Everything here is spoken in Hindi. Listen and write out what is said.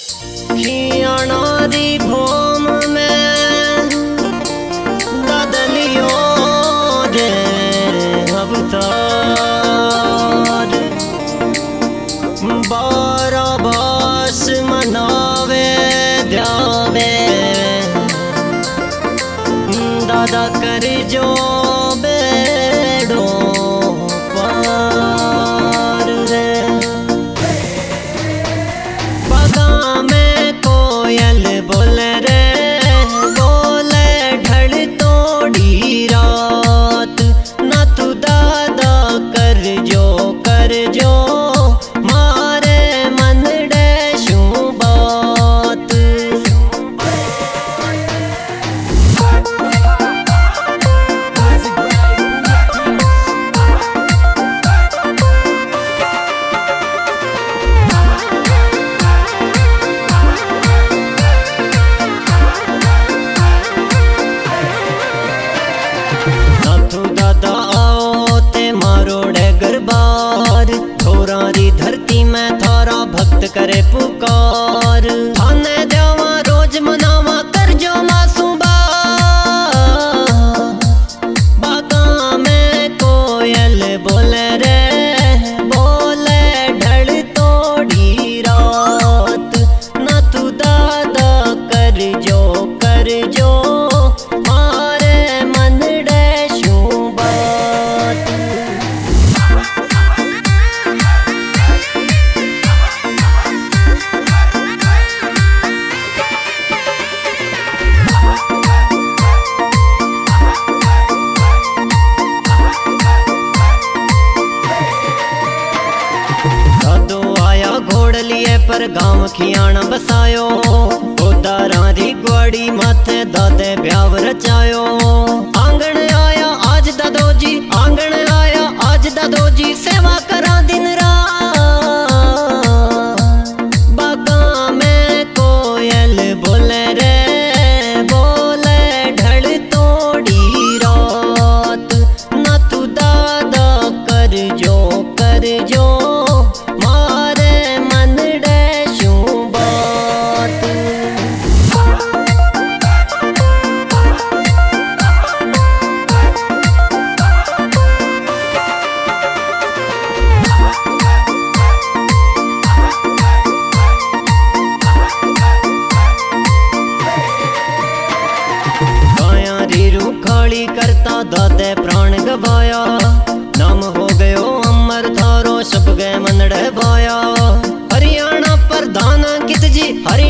खियाना दी भोम में बदलियो दे अवतार, बारा बास मनावे द्यावे दादा कर जो बेड़ो पार रे। बगा में कोयल बोले रे बोले ढल तोड़ी रात, ना तू दादा कर जो मारे मन डे शू बात। धरती में थारा भक्त करे पुकार, थाने जावा रोज मनावा कर जो मासूबा। बागा में कोयल बोले रे बोले ढल तोड़ी रात, ना तू दादा कर जो मारे मन डे शू बात। पर गांव खियाना बसायो उदारा दी ग्वाड़ी माथे दादे ब्याव रचायो। आंगण आया आज दादो जी, आंगण आया आज दादो जी, सेवा करा दिन रात। बागा में कोयल बोले रे बोले ढल तोड़ी रात, ना तू दादा कर जो मारे मन डे शू बात। गाया री रूखाली करता दादे प्राण गवाया, नाम हो गयो अमर थारो सब गए मनड़े बाया। हरियाणा प्रधान कित जी